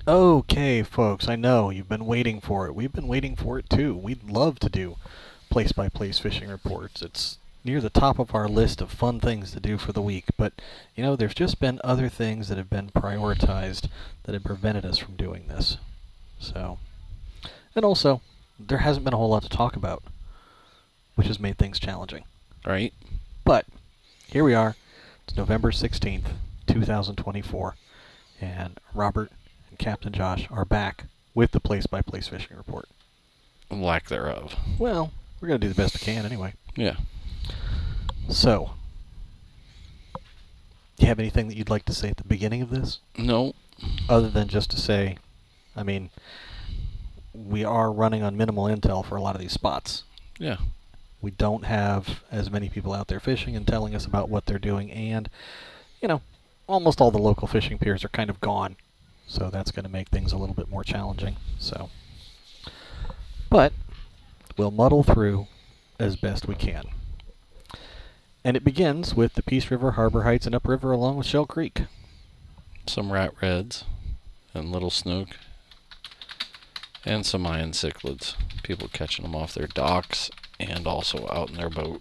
Okay, folks, I know you've been waiting for it. We've been waiting for it too. We'd love to do place-by-place fishing reports. It's near the top of our list of fun things to do for the week, but there's just been other things that have been prioritized that have prevented us from doing this. So, and also, there hasn't been a whole lot to talk about, which has made things challenging. Right? But here we are. It's November 16th, 2024, and Robert and Captain Josh are back with the place-by-place fishing report. Lack thereof. Well, we're going to do the best we can anyway. Yeah. So, do you have anything that you'd like to say at the beginning of this? No. Other than just to say, we are running on minimal intel for a lot of these spots. Yeah. We don't have as many people out there fishing and telling us about what they're doing, and, almost all the local fishing piers are kind of gone. So that's going to make things a little bit more challenging. But we'll muddle through as best we can. And it begins with the Peace River, Harbor Heights, and upriver along with Shell Creek. Some rat reds and little snook and some iron cichlids. People catching them off their docks and also out in their boat.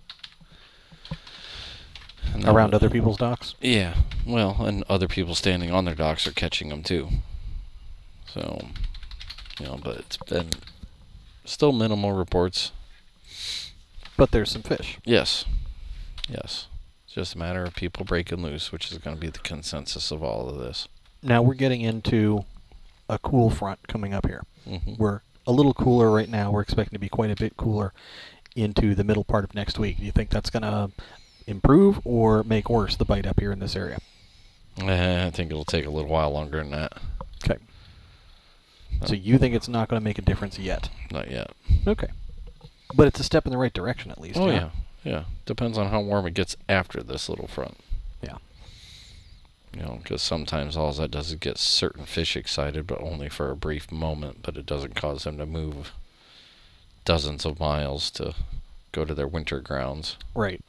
Around other people's docks? Yeah. Well, and other people standing on their docks are catching them too. So, but it's been still minimal reports. But there's some fish. Yes. Yes. It's just a matter of people breaking loose, which is going to be the consensus of all of this. Now we're getting into a cool front coming up here. Mm-hmm. We're a little cooler right now. We're expecting to be quite a bit cooler into the middle part of next week. Do you think that's going to improve or make worse the bite up here in this area? I think it'll take a little while longer than that. Okay. So you think it's not going to make a difference yet? Not yet. Okay. But it's a step in the right direction at least. Oh, yeah. Yeah. Depends on how warm it gets after this little front. Yeah. Because sometimes all that does is get certain fish excited, but only for a brief moment, but it doesn't cause them to move dozens of miles to go to their winter grounds. Right.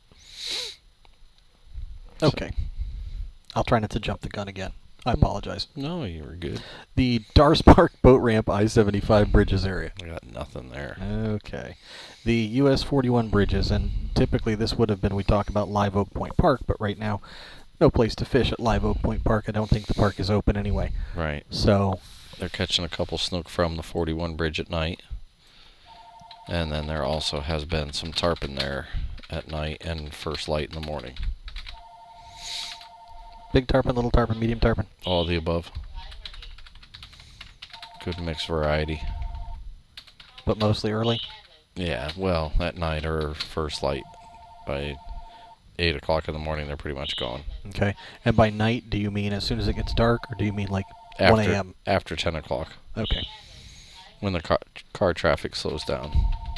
Okay. I'll try not to jump the gun again. I apologize. No, you were good. The Dars Park Boat Ramp I-75 Bridges area. I got nothing there. Okay. The US 41 bridges, and typically this would have been, we talk about Live Oak Point Park, but right now, no place to fish at Live Oak Point Park. I don't think the park is open anyway. Right. So they're catching a couple snook from the 41 bridge at night. And then there also has been some tarpon there at night and first light in the morning. Big tarpon, little tarpon, medium tarpon? All of the above. Good mixed variety. But mostly early? Yeah, well, at night or first light. By 8 o'clock in the morning, they're pretty much gone. Okay. And by night, do you mean as soon as it gets dark, or do you mean like 1 a.m.? After 10 o'clock. Okay. When the car traffic slows down.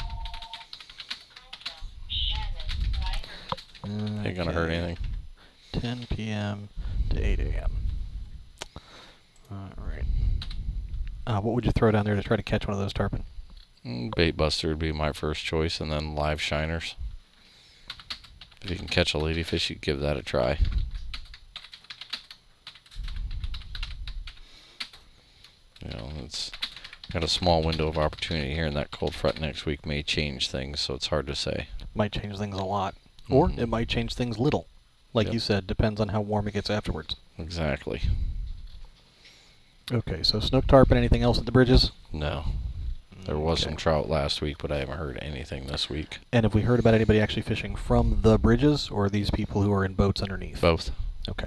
Ain't gonna hurt anything. 10 p.m. to 8 a.m. Alright. What would you throw down there to try to catch one of those tarpon? Bait buster would be my first choice, and then live shiners. If you can catch a ladyfish, you give that a try. It's got a small window of opportunity here, and that cold front next week may change things, so it's hard to say. Might change things a lot. Or it might change things little. Like you said, depends on how warm it gets afterwards. Exactly. Okay, so snook tarpon, anything else at the bridges? No. There was some trout last week, but I haven't heard anything this week. And have we heard about anybody actually fishing from the bridges, or these people who are in boats underneath? Both. Okay.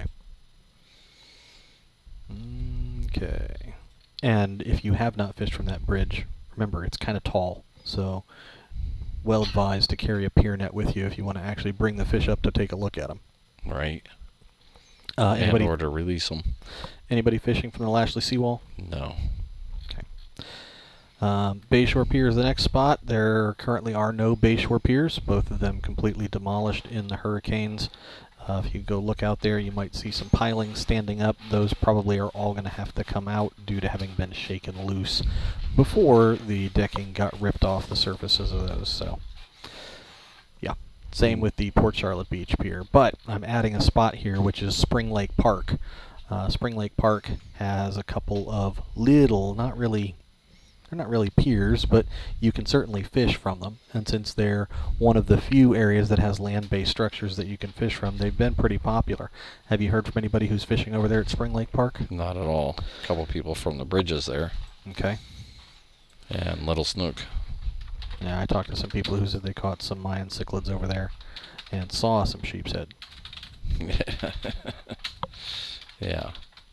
Okay. And if you have not fished from that bridge, remember, it's kind of tall, so well advised to carry a pier net with you if you want to actually bring the fish up to take a look at them. Right. Anybody, or to release them. Anybody fishing from the Lashley Seawall? No. Bayshore Pier is the next spot. There currently are no Bayshore Piers, both of them completely demolished in the hurricanes. If you go look out there, you might see some pilings standing up. Those probably are all going to have to come out due to having been shaken loose before the decking got ripped off the surfaces of those. So, yeah. Same with the Port Charlotte Beach Pier. But I'm adding a spot here, which is Spring Lake Park. Spring Lake Park has a couple of little, they're not really piers, but you can certainly fish from them. And since they're one of the few areas that has land-based structures that you can fish from, they've been pretty popular. Have you heard from anybody who's fishing over there at Spring Lake Park? Not at all. A couple people from the bridges there. Okay. And Little Snook. Yeah, I talked to some people who said they caught some Mayan cichlids over there and saw some sheep's head. Yeah.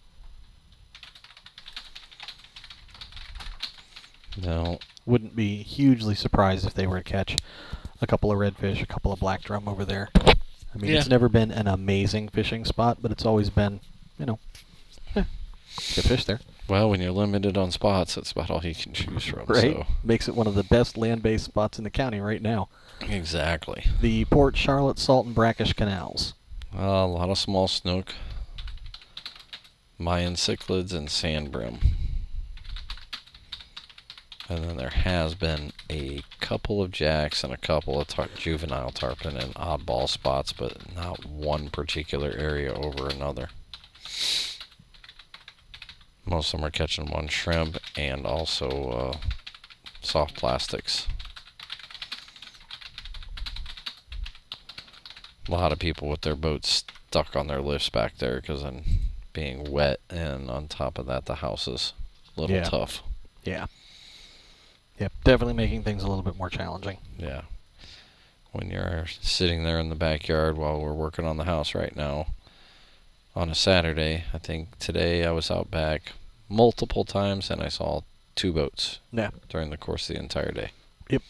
No. Wouldn't be hugely surprised if they were to catch a couple of redfish, a couple of black drum over there. I mean, it's never been an amazing fishing spot, but it's always been, good fish there. Well, when you're limited on spots, that's about all you can choose from. Right. So. Makes it one of the best land-based spots in the county right now. Exactly. The Port Charlotte, Salt, and Brackish canals. A lot of small snook, Mayan cichlids, and sand brim. And then there has been a couple of jacks and a couple of juvenile tarpon in oddball spots, but not one particular area over another. Most of them are catching them on shrimp and also soft plastics. A lot of people with their boats stuck on their lifts back there because I'm being wet, and on top of that, the house is a little tough. Yeah. Yep, definitely making things a little bit more challenging. Yeah. When you're sitting there in the backyard while we're working on the house right now on a Saturday, I think today I was out back multiple times and I saw 2 boats during the course of the entire day. Yep.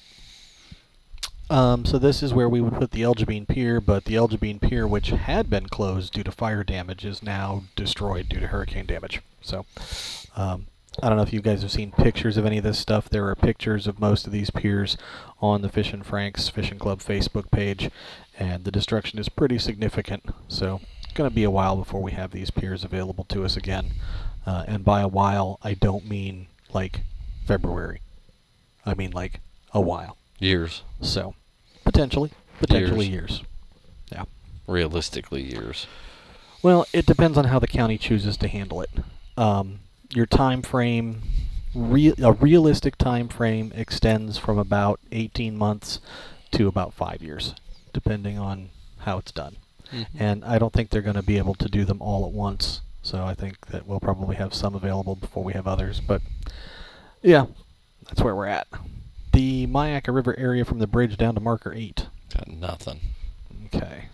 So this is where we would put the Elgibine Pier, but the Elgibine Pier, which had been closed due to fire damage, is now destroyed due to hurricane damage. So, I don't know if you guys have seen pictures of any of this stuff. There are pictures of most of these piers on the Fishin' Franks Fishing Club Facebook page, and the destruction is pretty significant. So it's going to be a while before we have these piers available to us again. And by a while, I don't mean like February. I mean like a while. Years. So potentially years. Yeah. Realistically, years. Well, it depends on how the county chooses to handle it. Your time frame, a realistic time frame extends from about 18 months to about 5 years, depending on how it's done. Mm-hmm. And I don't think they're going to be able to do them all at once. So I think that we'll probably have some available before we have others. But yeah, that's where we're at. The Myakka River area from the bridge down to marker 8. Got nothing. Okay.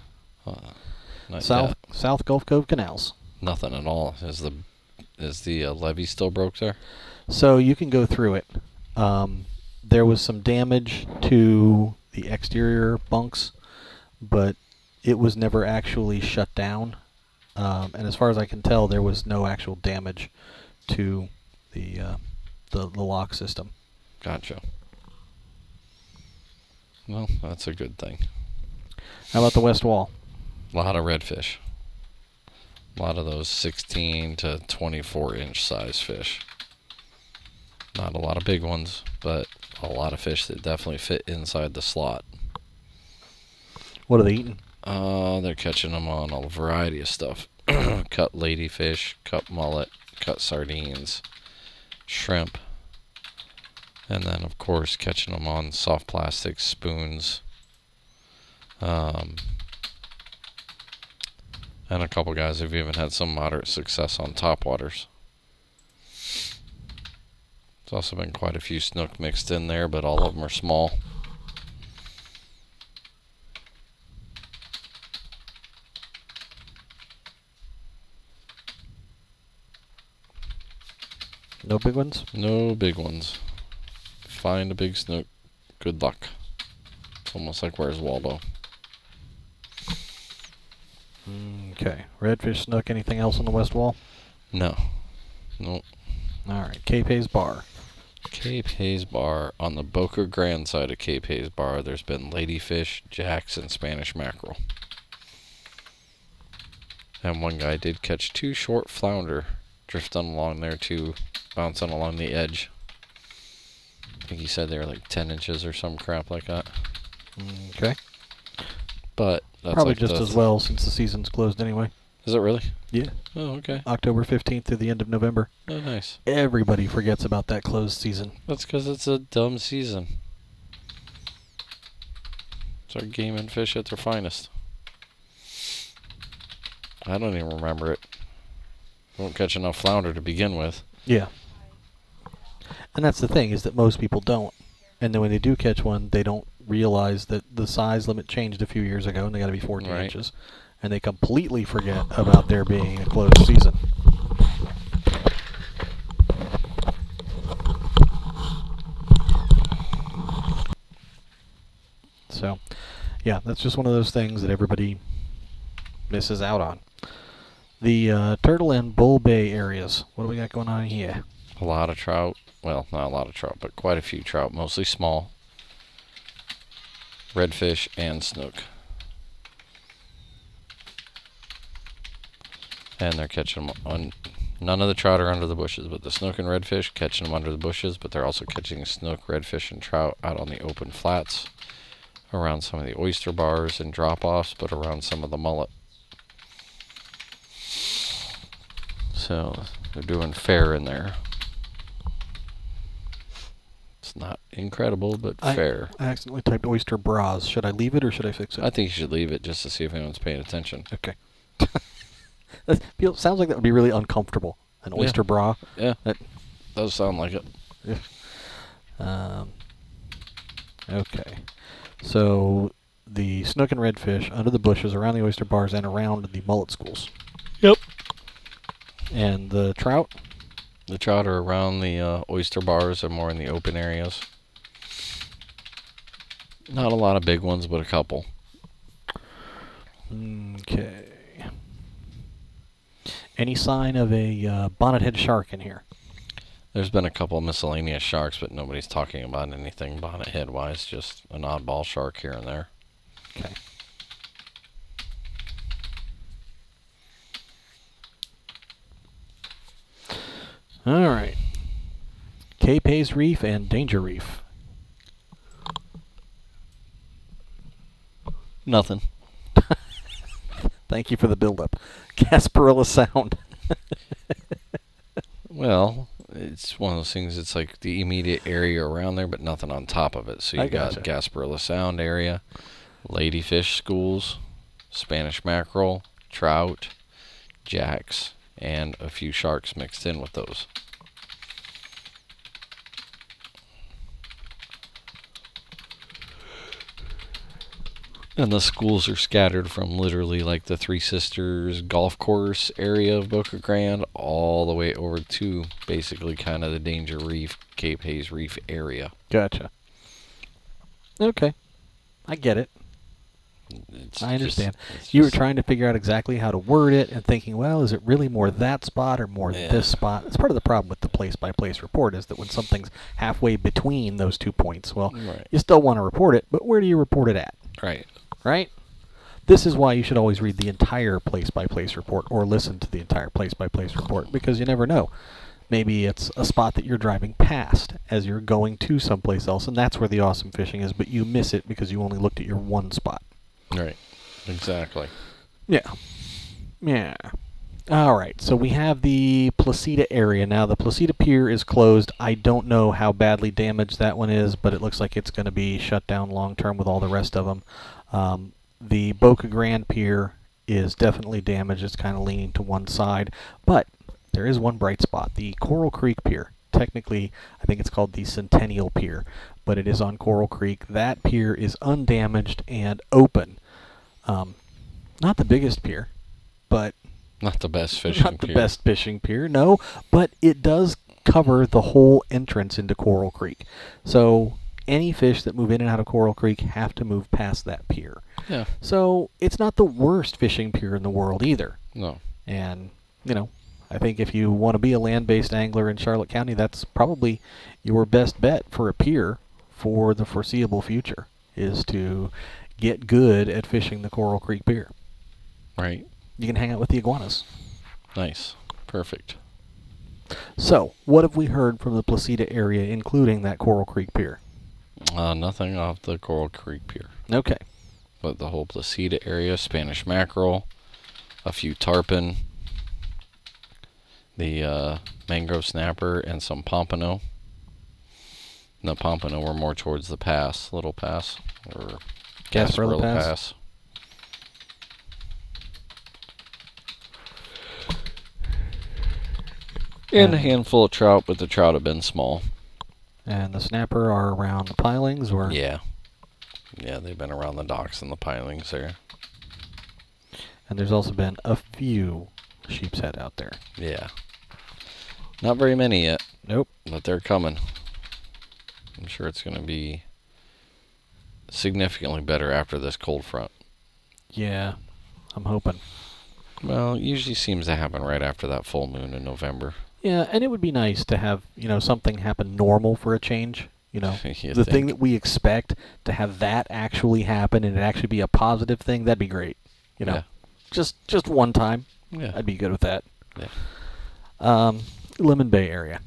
South Gulf Cove canals. Nothing at all. Is the levee still broke there? So you can go through it. There was some damage to the exterior bunks, but it was never actually shut down. And as far as I can tell, there was no actual damage to the lock system. Gotcha. Well, that's a good thing. How about the west wall? A lot of redfish. A lot of those 16 to 24 inch size fish. Not a lot of big ones, but a lot of fish that definitely fit inside the slot. What are they eating? They're catching them on a variety of stuff. Cut ladyfish, cut mullet, cut sardines, shrimp, and then of course catching them on soft plastic spoons. And a couple guys have even had some moderate success on topwaters. There's also been quite a few snook mixed in there, but all of them are small. No big ones? No big ones. Find a big snook. Good luck. It's almost like Where's Waldo? Okay. Redfish, snook, anything else on the west wall? No. Nope. Alright. Cape Hayes Bar. Cape Hayes Bar. On the Boca Grande side of Cape Hayes Bar, there's been ladyfish, jacks, and Spanish mackerel. And one guy did catch 2 short flounder drifting along there too, bouncing along the edge. I think he said they were like 10 inches or some crap like that. Okay. But that's probably like just as well since the season's closed anyway. Is it really? Yeah. Oh, okay. October 15th through the end of November. Oh, nice. Everybody forgets about that closed season. That's because it's a dumb season. It's our game and fish at their finest. I don't even remember it. Won't catch enough flounder to begin with. Yeah. And that's the thing, is that most people don't. And then when they do catch one, they don't realize that the size limit changed a few years ago and they got to be 14 Right. inches. And they completely forget about there being a closed season. So, yeah, that's just one of those things that everybody misses out on. The Turtle and Bull Bay areas. What do we got going on here? A lot of trout. Well, not a lot of trout, but quite a few trout. Mostly small. Redfish and snook. And they're catching them on. None of the trout are under the bushes, but the snook and redfish catching them under the bushes. But they're also catching snook, redfish, and trout out on the open flats, around some of the oyster bars and drop-offs, but around some of the mullet. So they're doing fair in there. It's not incredible, but fair. I accidentally typed oyster bras. Should I leave it or should I fix it? I think you should leave it just to see if anyone's paying attention. Okay. Sounds like that would be really uncomfortable. An oyster bra. Yeah, That, does sound like it. okay. So the snook and redfish under the bushes, around the oyster bars, and around the mullet schools. Yep. And the trout? The trout are around the oyster bars and more in the open areas. Not a lot of big ones, but a couple. Okay. Any sign of a bonnethead shark in here? There's been a couple miscellaneous sharks, but nobody's talking about anything bonnethead wise, just an oddball shark here and there. Okay. All right. Cape Hayes Reef and Danger Reef. Nothing. Thank you for the build-up. Gasparilla Sound. Well, it's one of those things, it's like the immediate area around there, but nothing on top of it. So you got gotcha. Gasparilla Sound area, ladyfish schools, Spanish mackerel, trout, jacks, and a few sharks mixed in with those. And the schools are scattered from literally like the Three Sisters golf course area of Boca Grande all the way over to basically kind of the Danger Reef, Cape Hayes Reef area. Gotcha. Okay. I get it. It's I understand. Just, You were trying to figure out exactly how to word it and thinking, well, is it really more that spot or more Yeah. this spot? It's part of the problem with the place-by-place report is that when something's halfway between those 2 points, well, Right. you still want to report it, but where do you report it at? Right. Right? This is why you should always read the entire place-by-place report or listen to the entire place-by-place report, because you never know. Maybe it's a spot that you're driving past as you're going to someplace else, and that's where the awesome fishing is, but you miss it because you only looked at your one spot. Right. Exactly. Yeah. Yeah. All right. So we have the Placida area. Now, the Placida Pier is closed. I don't know how badly damaged that one is, but it looks like it's going to be shut down long term with all the rest of them. The Boca Grande Pier is definitely damaged. It's kind of leaning to one side. But there is one bright spot. The Coral Creek Pier. Technically, I think it's called the Centennial Pier, but it is on Coral Creek. That pier is undamaged and open. Not the biggest pier, but Not the best fishing not the pier. best fishing pier, no, but it does cover the whole entrance into Coral Creek. So any fish that move in and out of Coral Creek have to move past that pier. Yeah. So it's not the worst fishing pier in the world either. No. And, I think if you want to be a land-based angler in Charlotte County, that's probably your best bet for a pier for the foreseeable future, is to get good at fishing the Coral Creek Pier. Right. You can hang out with the iguanas. Nice. Perfect. So, what have we heard from the Placida area, including that Coral Creek Pier? Nothing off the Coral Creek Pier. Okay. But the whole Placida area, Spanish mackerel, a few tarpon, the mangrove snapper, and some pompano. And the pompano were more towards the pass, Little Pass, or Gasparilla Pass. Pass. And a handful of trout, but the trout have been small. And the snapper are around the pilings, or? Yeah. Yeah, they've been around the docks and the pilings there. And there's also been a few sheep's head out there. Yeah. Not very many yet. Nope. But they're coming. I'm sure it's going to be significantly better after this cold front. Yeah, I'm hoping. Well, it usually seems to happen right after that full moon in November. Yeah, and it would be nice to have, something happen normal for a change. The thing that we expect, to have that actually happen and it actually be a positive thing, that'd be great. Yeah. Just one time. Yeah. I'd be good with that. Yeah. Lemon Bay area.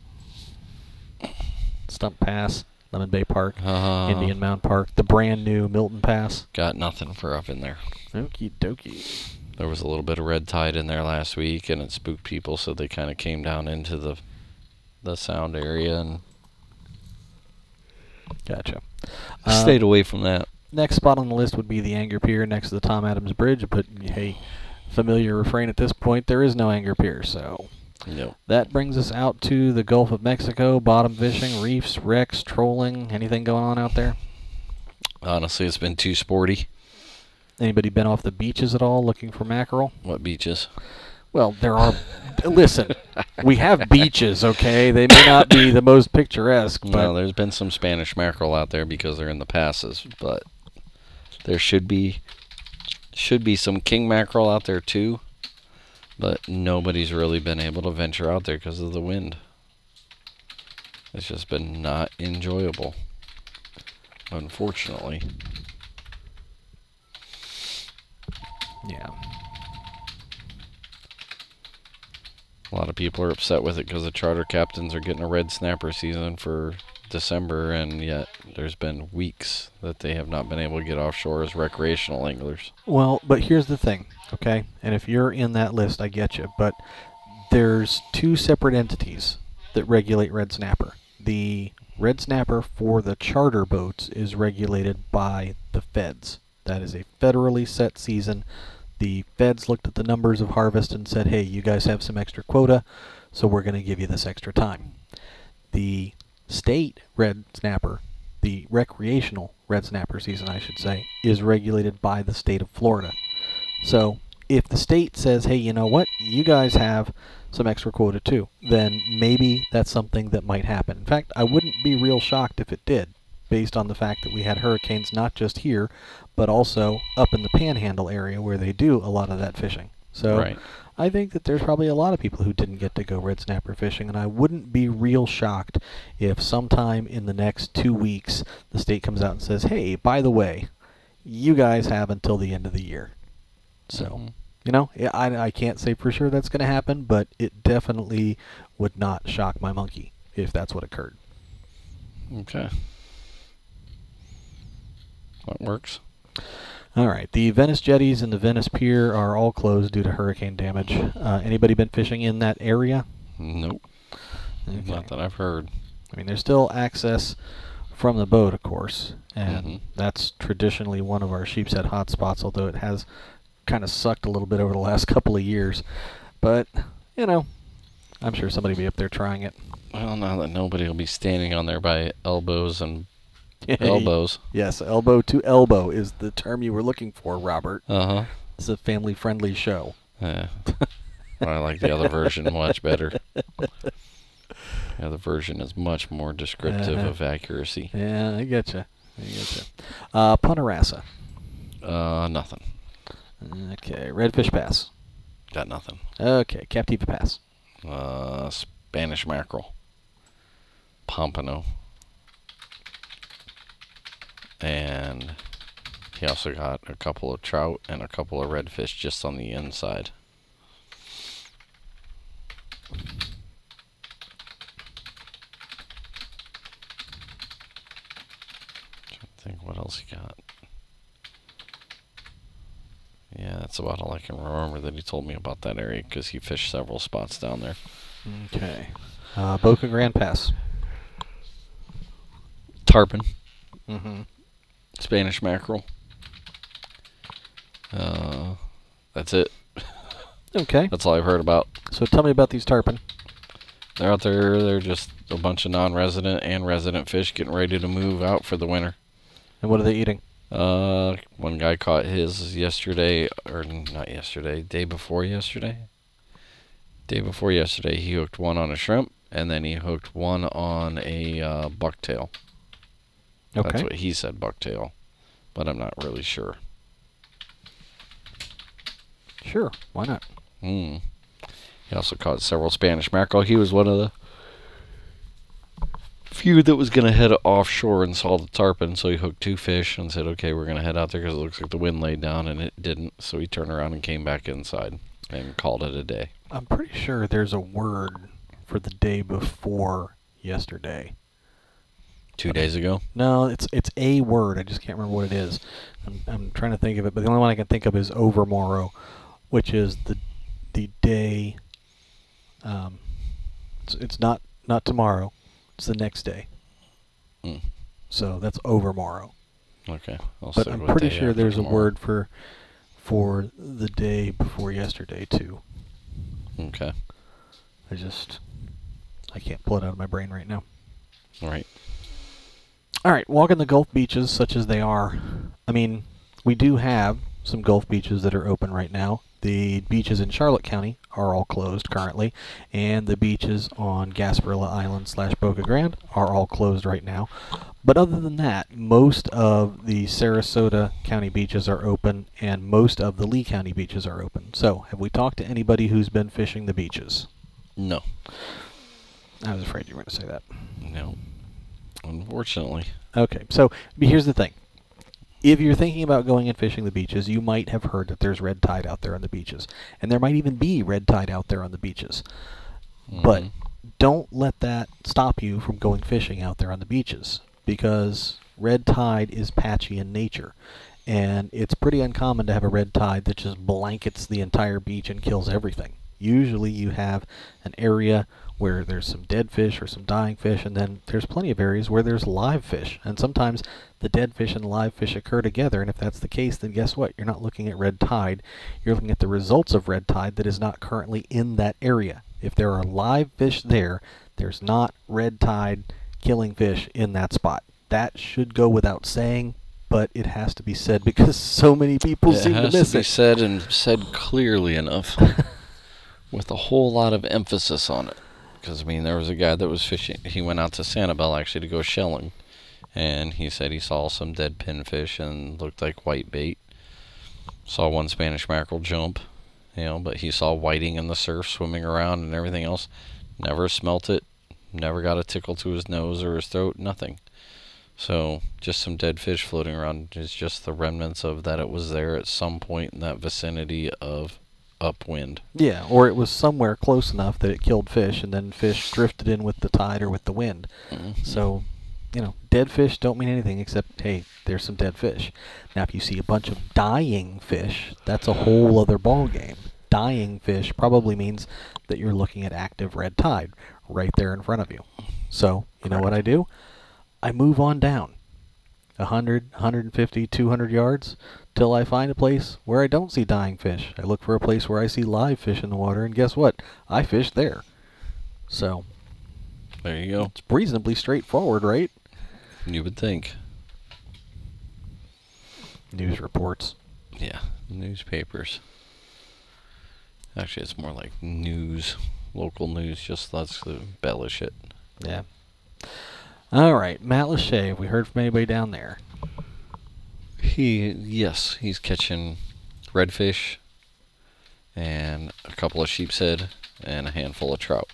Stump Pass, Lemon Bay Park, Indian Mound Park, the brand new Milton Pass. Got nothing for up in there. Okie dokie. There was a little bit of red tide in there last week, and it spooked people, so they kind of came down into the sound area and Gotcha. stayed away from that. Next spot on the list would be the Anger Pier next to the Tom Adams Bridge, but hey, familiar refrain at this point, there is no Anger Pier, so... Nope. That brings us out to the Gulf of Mexico, bottom fishing, reefs, wrecks, trolling. Anything going on out there? Honestly, it's been too sporty. Anybody been off the beaches at all looking for mackerel? What beaches? Well, there are... Listen, we have beaches, okay? They may not be the most picturesque, but... Well, there's been some Spanish mackerel out there because they're in the passes, but there should be some king mackerel out there too. But nobody's really been able to venture out there because of the wind. It's just been not enjoyable, unfortunately. Yeah. A lot of people are upset with it because the charter captains are getting a red snapper season for December, and yet there's been weeks that they have not been able to get offshore as recreational anglers. Well, but here's the thing, okay? And if you're in that list, I get you. But there's two separate entities that regulate red snapper. The red snapper for the charter boats is regulated by the feds. That is a federally set season. The feds looked at the numbers of harvest and said, hey, you guys have some extra quota, so we're going to give you this extra time. The state red snapper, the recreational red snapper season, I should say, is regulated by the state of Florida. So if the state says, hey, you know what, you guys have some extra quota too, then maybe that's something that might happen. In fact, I wouldn't be real shocked if it did, based on the fact that we had hurricanes not just here, but also up in the Panhandle area where they do a lot of that fishing. So Right. I think that there's probably a lot of people who didn't get to go red snapper fishing, and I wouldn't be real shocked if sometime in the next 2 weeks the state comes out and says, hey, by the way, you guys have until the end of the year. So, I can't say for sure that's going to happen, but it definitely would not shock my monkey if that's what occurred. Okay. That works. All right. The Venice jetties and the Venice Pier are all closed due to hurricane damage. Anybody been fishing in that area? Nope. Okay. Not that I've heard. I mean, there's still access from the boat, of course, and Mhm. that's traditionally one of our sheepshead hotspots, although it has kind of sucked a little bit over the last couple of years. But, I'm sure somebody will be up there trying it. Well, now that nobody will be standing on there by elbows and elbows. Yes, elbow to elbow is the term you were looking for, Robert. Uh-huh. It's a family-friendly show. Yeah. I like the other version much better. The other version is much more descriptive of accuracy. Yeah, I get you. Punta Rassa. Nothing. Okay, Redfish Pass. Got nothing. Okay, Captiva Pass. Spanish mackerel. Pompano. And he also got a couple of trout and a couple of redfish just on the inside. Trying to think what else he got. Yeah, That's about all I can remember that he told me about that area because he fished several spots down there. Okay. Boca Grande Pass. Tarpon, Mm-hmm. Spanish mackerel. That's it. Okay. That's all I've heard about. So tell me about these tarpon. They're out there. They're just a bunch of non-resident and resident fish getting ready to move out for the winter. And what are they eating? One guy caught his yesterday, or not yesterday, day before yesterday. Day before yesterday, he hooked one on a shrimp, and then he hooked one on a bucktail. Okay. That's what he said, bucktail, but I'm not really sure. Sure. Why not? He also caught several Spanish mackerel. He was one of the few that was going to head offshore and saw the tarpon, so he hooked 2 fish and said, okay, we're going to head out there because it looks like the wind laid down, and it didn't. So he turned around and came back inside and called it a day. I'm pretty sure there's a word for the day before yesterday. 2 days ago? No, it's a word. I just can't remember what it is. I'm trying to think of it, but the only one I can think of is overmorrow, which is the day. It's not tomorrow. It's the next day. So that's overmorrow. Okay. But I'm pretty sure there's a word for the day before yesterday too. Okay. I can't pull it out of my brain right now. All right. All right, walking the Gulf beaches such as they are. I mean, we do have some Gulf beaches that are open right now. The beaches in Charlotte County are all closed currently, and the beaches on Gasparilla Island / Boca Grande are all closed right now. But other than that, most of the Sarasota County beaches are open, and most of the Lee County beaches are open. So, have we talked to anybody who's been fishing the beaches? No. I was afraid you were going to say that. No. Unfortunately. Okay, so here's the thing. If you're thinking about going and fishing the beaches, you might have heard that there's red tide out there on the beaches. And there might even be red tide out there on the beaches. But don't let that stop you from going fishing out there on the beaches, because red tide is patchy in nature. And it's pretty uncommon to have a red tide that just blankets the entire beach and kills everything. Usually you have an area where there's some dead fish or some dying fish, and then there's plenty of areas where there's live fish. And sometimes the dead fish and live fish occur together, and if that's the case, then guess what? You're not looking at red tide. You're looking at the results of red tide that is not currently in that area. If there are live fish there, there's not red tide killing fish in that spot. That should go without saying, but it has to be said because so many people seem to miss it. It has to be said, and said clearly enough, with a whole lot of emphasis on it. Because, I mean, there was a guy that was fishing. He went out to Sanibel, actually, to go shelling. And he said he saw some dead pinfish and looked like white bait. Saw one Spanish mackerel jump, but he saw whiting in the surf swimming around and everything else. Never smelt it. Never got a tickle to his nose or his throat. Nothing. So, just some dead fish floating around. It's just the remnants of that it was there at some point in that vicinity of upwind. Yeah, or it was somewhere close enough that it killed fish, and then fish drifted in with the tide or with the wind. So, dead fish don't mean anything except, hey, there's some dead fish. Now, if you see a bunch of dying fish, that's a whole other ball game. Dying fish probably means that you're looking at active red tide right there in front of you. So, you know what I do? I move on down 100, 150, 200 yards till I find a place where I don't see dying fish. I look for a place where I see live fish in the water, and guess what? I fish there. So, there you go. It's reasonably straightforward, right? You would think. News reports. Yeah, newspapers. Actually, it's more like news. Local news, just let's embellish it. Yeah. All right, Matt Lachey, have we heard from anybody down there? Yes, he's catching redfish and a couple of sheepshead and a handful of trout.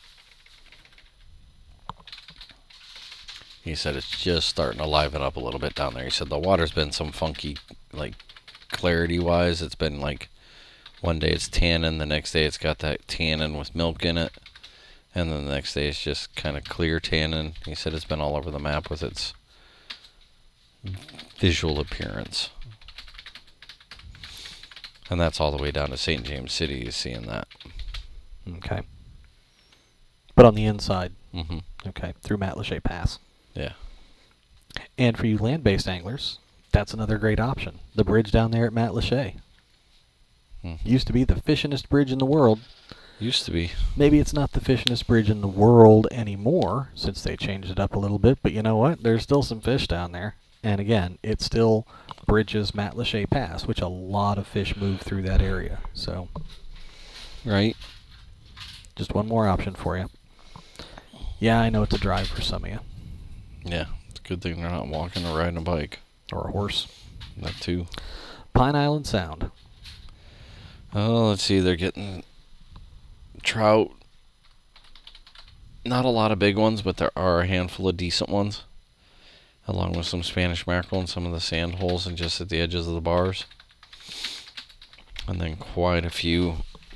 He said it's just starting to liven up a little bit down there. He said the water's been some funky, like, clarity-wise. It's been like one day it's tannin, the next day it's got that tannin with milk in it, and then the next day it's just kind of clear tannin. He said it's been all over the map with its visual appearance. And that's all the way down to St. James City, is seeing that. Okay. But on the inside, Mm-hmm. okay, through Matlacha Pass. Yeah. And for you land-based anglers, that's another great option. The bridge down there at Matlacha. Used to be the fishingest bridge in the world. Used to be. Maybe it's not the fishingest bridge in the world anymore, since they changed it up a little bit, but you know what? There's still some fish down there. And again, it still bridges Matlacha Pass, which a lot of fish move through that area. So, Right. just one more option for you. Yeah, I know it's a drive for some of you. Yeah. It's a good thing they're not walking or riding a bike. Or a horse. That too. Pine Island Sound. Oh, let's see. They're getting trout. Not a lot of big ones, but there are a handful of decent ones. Along with some Spanish mackerel and some of the sand holes and just at the edges of the bars. And then quite a few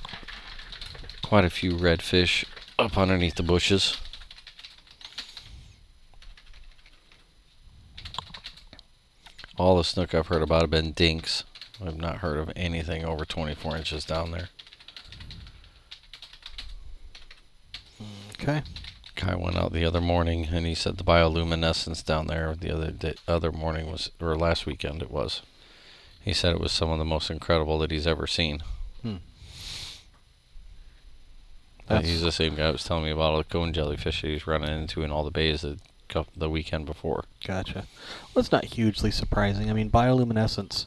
redfish up underneath the bushes. All the snook I've heard about have been dinks. I've not heard of anything over 24 inches down there. Okay. Guy went out the other morning and he said the bioluminescence down there the other morning was, or last weekend it was. He said it was some of the most incredible that he's ever seen. He's the same guy that was telling me about all the cone jellyfish that he's running into in all the bays the weekend before. Gotcha. Well, it's not hugely surprising. I mean, bioluminescence,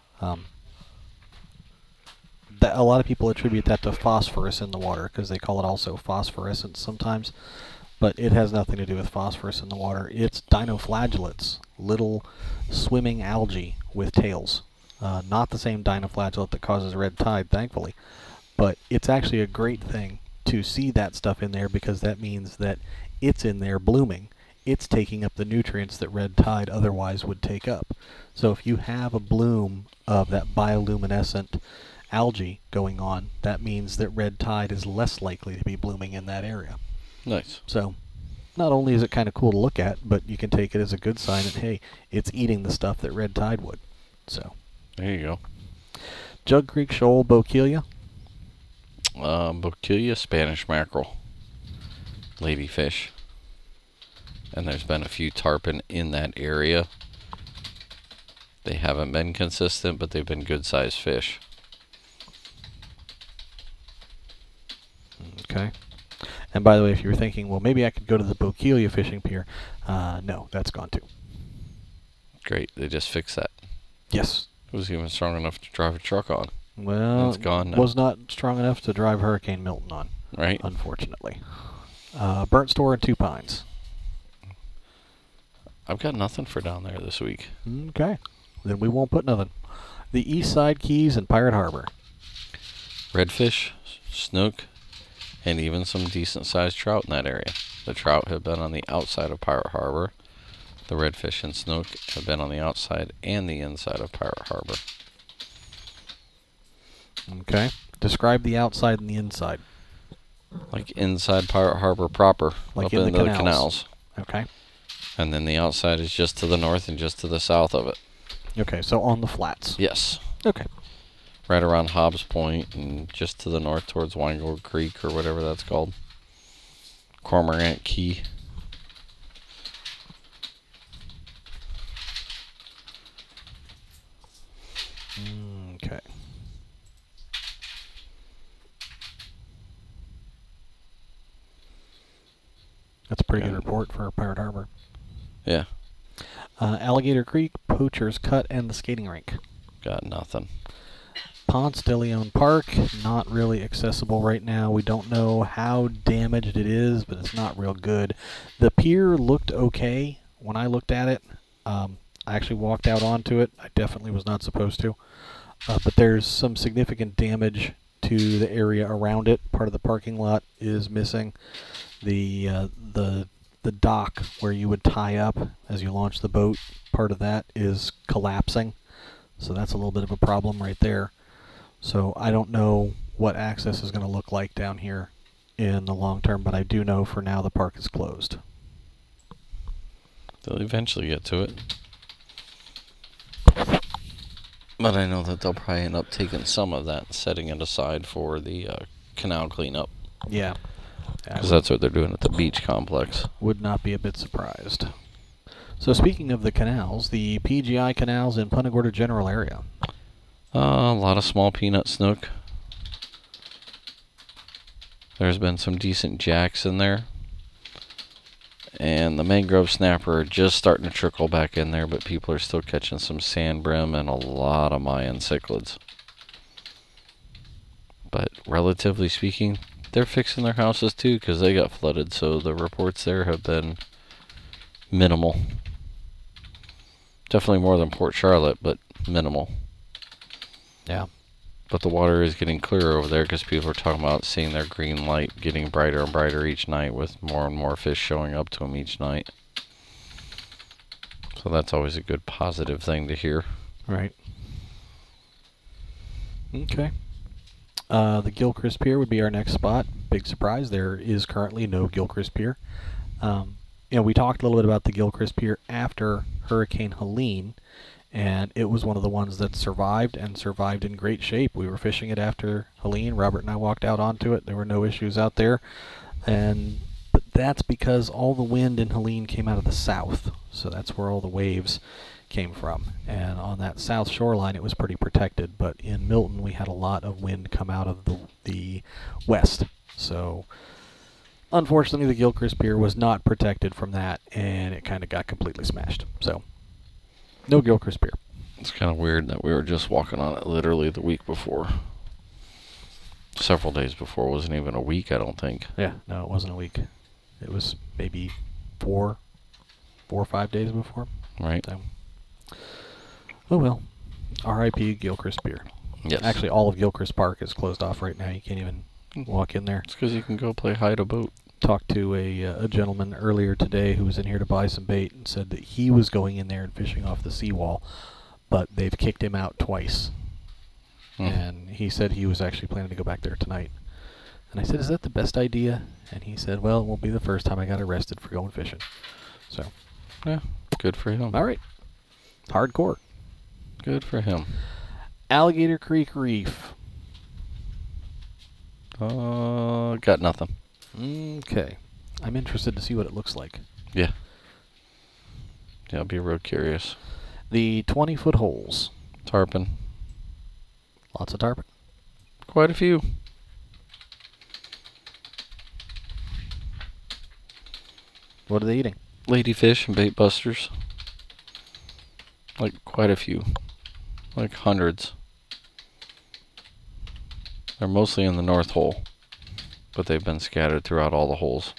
that a lot of people attribute that to phosphorus in the water because they call it also phosphorescence sometimes, but it has nothing to do with phosphorus in the water. It's dinoflagellates, little swimming algae with tails. Not the same dinoflagellate that causes red tide, thankfully, but it's actually a great thing to see that stuff in there because that means that it's in there blooming. It's taking up the nutrients that red tide otherwise would take up. So if you have a bloom of that bioluminescent algae going on, that means that red tide is less likely to be blooming in that area. Nice. So not only is it kind of cool to look at, but you can take it as a good sign that, hey, it's eating the stuff that red tide would. So There you go. Jug Creek Shoal, Bokeelia. Bokeelia, Spanish mackerel, ladyfish. And there's been a few tarpon in that area. They haven't been consistent, but they've been good-sized fish. Okay. And by the way, if you were thinking, well, maybe I could go to the Bokeelia fishing pier, no, that's gone too. Great, they just fixed that. Yes. It was even strong enough to drive a truck on. Well, It's gone now. was not strong enough to drive Hurricane Milton on, Right? unfortunately. Burnt Store and Two Pines. I've got nothing for down there this week. Okay. Then we won't put nothing. The East Side Keys and Pirate Harbor. Redfish, snook, and even some decent-sized trout in that area. The trout have been on the outside of Pirate Harbor. The redfish and snook have been on the outside and the inside of Pirate Harbor. Okay. Describe the outside and the inside. Like inside Pirate Harbor proper, Like up in the into the canals. canals. Okay. And then the outside is just to the north and just to the south of it. Okay, so on the flats. Yes. Okay. Right around Hobbs Point and just to the north towards Winegold Creek or whatever that's called. Cormorant Key. Okay. That's a pretty good report for Pirate Harbor. Yeah. Alligator Creek, Poacher's Cut, and the skating rink. Got nothing. Ponce de Leon Park, not really accessible right now. We don't know how damaged it is, but it's not real good. The pier looked okay when I looked at it. I actually walked out onto it. I definitely was not supposed to. But there's some significant damage to the area around it. Part of the parking lot is missing. The dock where you would tie up as you launch the boat, part of that is collapsing. So that's a little bit of a problem right there. So I don't know what access is going to look like down here in the long term, but I do know for now the park is closed. They'll eventually get to it. But I know that they'll probably end up taking some of that and setting it aside for the canal cleanup. Yeah. Because that's what they're doing at the beach complex. Would not be a bit surprised. So speaking of the canals, the PGI canals in Punta Gorda general area. A lot of small peanut snook. There's been some decent jacks in there. And the mangrove snapper are just starting to trickle back in there, but people are still catching some sand brim and a lot of Mayan cichlids. But relatively speaking, they're fixing their houses too because they got flooded, so the reports there have been minimal. Definitely more than Port Charlotte, but minimal. Yeah. But the water is getting clearer over there because people are talking about seeing their green light getting brighter and brighter each night with more and more fish showing up to them each night. So that's always a good positive thing to hear. Right. Okay. The Gilchrist Pier would be our next spot. Big surprise, there is currently no Gilchrist Pier. We talked a little bit about the Gilchrist Pier after Hurricane Helene, and it was one of the ones that survived and survived in great shape. We were fishing it after Helene. Robert and I walked out onto it. There were no issues out there. But that's because all the wind in Helene came out of the south. So that's where all the waves came from. And on that south shoreline, it was pretty protected. But in Milton, we had a lot of wind come out of the west. So unfortunately, the Gilchrist Pier was not protected from that, and it kind of got completely smashed. So no Gilchrist Pier. It's kind of weird that we were just walking on it literally the week before. Several days before. It wasn't even a week, I don't think. Yeah, no, it wasn't a week. It was maybe 4 or 5 days before. Right. So. Oh well. R.I.P. Gilchrist Pier. Yes. Actually, all of Gilchrist Park is closed off right now. You can't even walk in there. It's because you can go play hide a boat. Talked to a gentleman earlier today who was in here to buy some bait and said that he was going in there and fishing off the seawall, but they've kicked him out twice. And he said he was actually planning to go back there tonight. And I said, is that the best idea? And he said, well, it won't be the first time I got arrested for going fishing. So, yeah, good for him. All right. Hardcore. Good for him. Alligator Creek Reef. Got nothing. Okay. I'm interested to see what it looks like. Yeah. Yeah, I'll be real curious. The 20-foot holes. Tarpon. Lots of tarpon. Quite a few. What are they eating? Ladyfish and bait busters. Like quite a few. Like hundreds. They're mostly in the north hole, but they've been scattered throughout all the holes.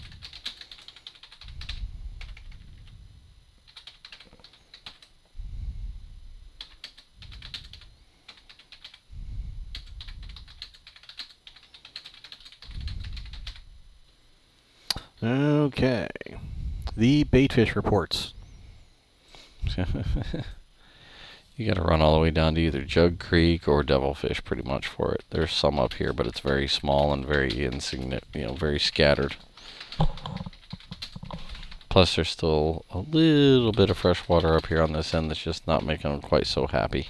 Okay. The baitfish reports. You got to run all the way down to either Jug Creek or Devilfish pretty much for it. There's some up here, but it's very small and very insignificant, very scattered. Plus, there's still a little bit of fresh water up here on this end that's just not making them quite so happy.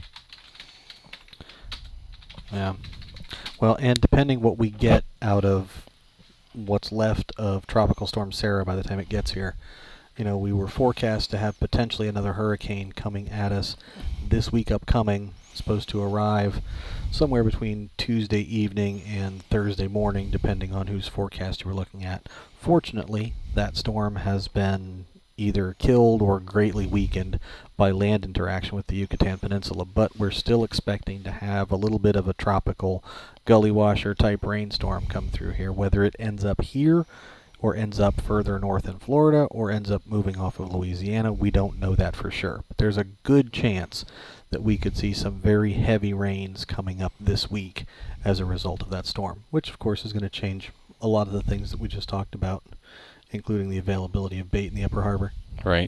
Yeah. Well, and depending what we get out of what's left of Tropical Storm Sarah by the time it gets here, we were forecast to have potentially another hurricane coming at us this week upcoming, supposed to arrive somewhere between Tuesday evening and Thursday morning, depending on whose forecast you were looking at. Fortunately, that storm has been either killed or greatly weakened by land interaction with the Yucatan Peninsula, but we're still expecting to have a little bit of a tropical gully washer type rainstorm come through here. Whether it ends up here or ends up further north in Florida or ends up moving off of Louisiana, we don't know that for sure. But there's a good chance that we could see some very heavy rains coming up this week as a result of that storm, which of course is going to change a lot of the things that we just talked about, including the availability of bait in the upper harbor. Right.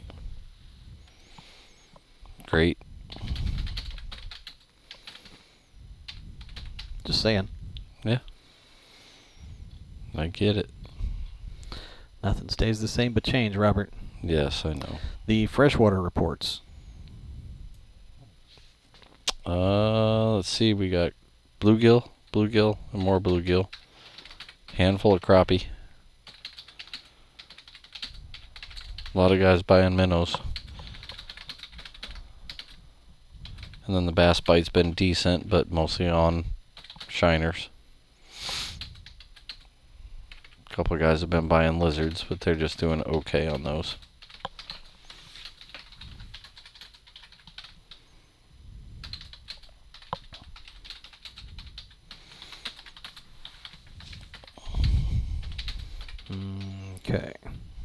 Great. Just saying. Yeah. I get it. Nothing stays the same but change, Robert. Yes, I know. The freshwater reports. Let's see. We got bluegill, and more bluegill. Handful of crappie. A lot of guys buying minnows. And then the bass bite's been decent, but mostly on shiners. A couple of guys have been buying lizards, but they're just doing okay on those. Okay.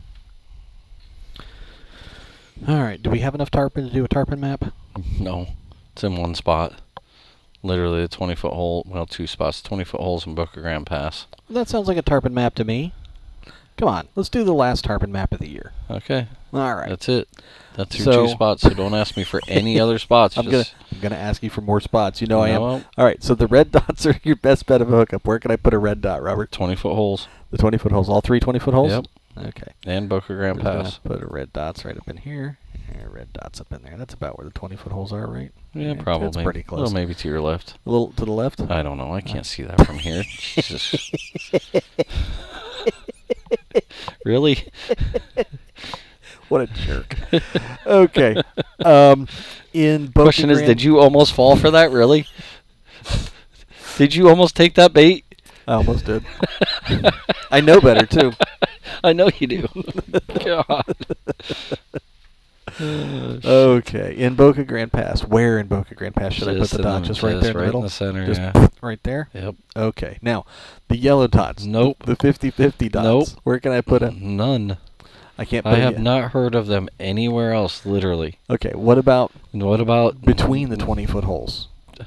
All right. Do we have enough tarpon to do a tarpon map? No, it's in one spot. Literally a 20-foot hole. Well, two spots. 20-foot holes in Boca Grande Pass. That sounds like a tarpon map to me. Come on, let's do the last tarpon map of the year. Okay. All right. That's it. That's your So- 2 spots. So don't ask me for any other spots. I'm Just gonna ask you for more spots. You know I am. No. All right. So the red dots are your best bet of a hookup. Where can I put a red dot, Robert? 20-foot holes. The 20-foot holes. All 3 20-foot holes. Yep. Okay. And Boca Grande Just gonna Pass. put a red dots right up in here. And red dots up in there. That's about where the 20-foot holes are, right? Yeah, It's probably. pretty A close. little maybe to your left. A little to the left. I don't know. I can't see that from here. Jesus. Really? What a jerk. Okay. In Boca Question is, Grande- did you almost fall for that? Really? Did you almost take that bait? I almost did. I know better too. I know you do. God. Okay. In Boca Grande Pass. Where in Boca Grande Pass should I put Just the in dot? the- Just right just there in the right in middle? the center, Just yeah. right there? Yep. Okay. Now, the yellow dots. Nope. The 50-50 dots. Nope. Where can I put it? None. I can't put I it have yet. not heard of them anywhere else, literally. Okay. What about And what about... between the 20-foot holes?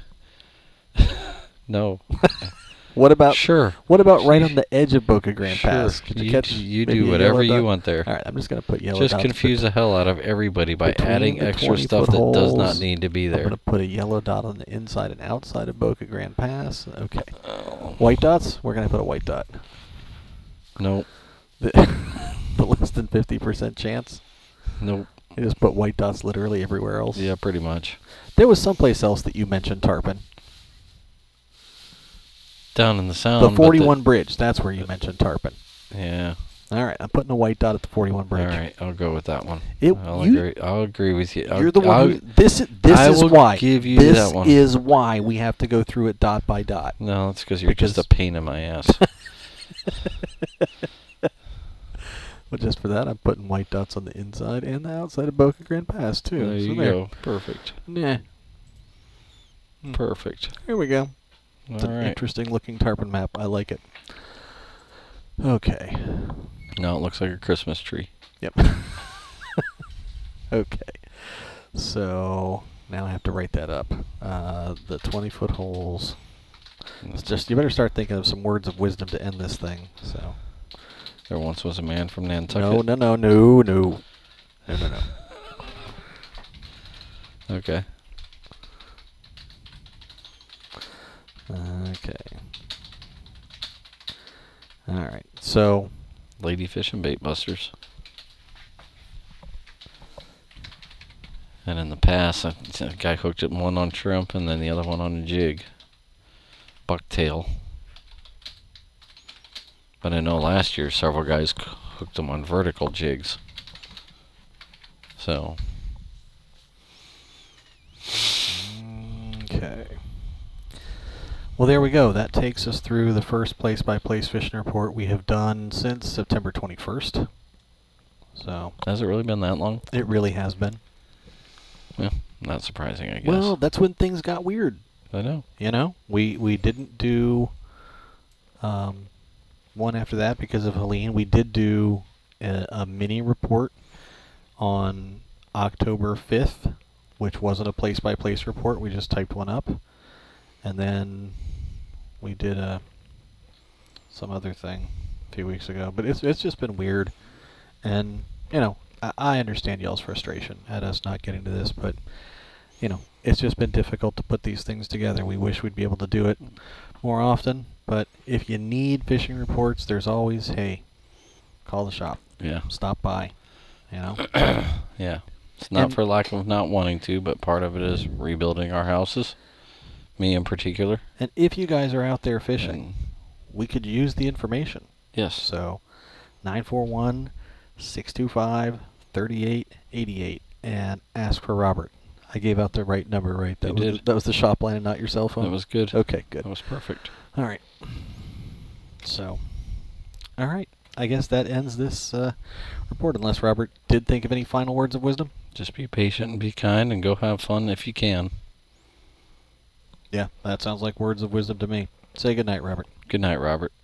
No. What about Sure. What about right on the edge of Boca Grande Sure. Pass? Could you catch you maybe do a whatever yellow you dot? want there. All right. I'm just gonna put yellow Just dots. confuse the hell out of everybody by between adding the extra stuff 20-foot that does not holes. need to be I'm there. gonna put a yellow dot on the inside and outside of Boca Grande Pass. Okay. Oh. White dots? Where can I put a white dot? Nope. The less than 50% chance. Nope. I just put white dots literally everywhere else. Yeah, pretty much. There was someplace else that you mentioned tarpon. Down in the sound. The but 41 bridge. That's where you mentioned tarpon. Yeah. All right. I'm putting a white dot at the 41 bridge. All right, I'll go with that one. I'll I'll agree with you. You're the one who. This I is will why. give you this that one. is why we have to go through it dot by dot. No, it's because you're just a Because- pain in my ass. But just for that, I'm putting white dots on the inside and the outside of Boca Grande Pass too. There So you go. Perfect. Nah. Perfect. Here we go. It's All an right. interesting looking tarpon map. I like it. Okay. Now it looks like a Christmas tree. Yep. Okay. So now I have to write that up. The 20-foot holes. It's just you better start thinking of some words of wisdom to end this thing. So. There once was a man from Nantucket. No. Okay. Okay. All right. So Lady Fish and Bait Busters. And in the past, a guy hooked it one on shrimp and then the other one on a jig. Bucktail. But I know last year several guys hooked them on vertical jigs. So, okay. Well, there we go. That takes us through the first place-by-place fishing report we have done since September 21st. So has it really been that long? it really has been. Yeah, not surprising, I guess. Well, that's when things got weird. I know. You know, we didn't do one after that because of Helene. We did do a mini report on October 5th, which wasn't a place-by-place report. We just typed one up. And then we did some other thing a few weeks ago. But it's just been weird. And, you know, I understand y'all's frustration at us not getting to this, but, you know, it's just been difficult to put these things together. We wish we'd be able to do it more often, but if you need fishing reports, there's always, hey, call the shop. Yeah. Stop by, you know. Yeah. It's not And- for lack of not wanting to, but part of it is rebuilding our houses. Me in particular. And if you guys are out there fishing, And we could use the information. yes. So 941-625-3888 and ask for Robert. I gave out the right number, right? You did. That was the shop line and not your cell phone? That was good. Okay, good. That was perfect. All right. So, all right. I guess that ends this report, unless Robert did think of any final words of wisdom. Just be patient and be kind and go have fun if you can. Yeah, that sounds like words of wisdom to me. Say goodnight, Robert. Good night, Robert.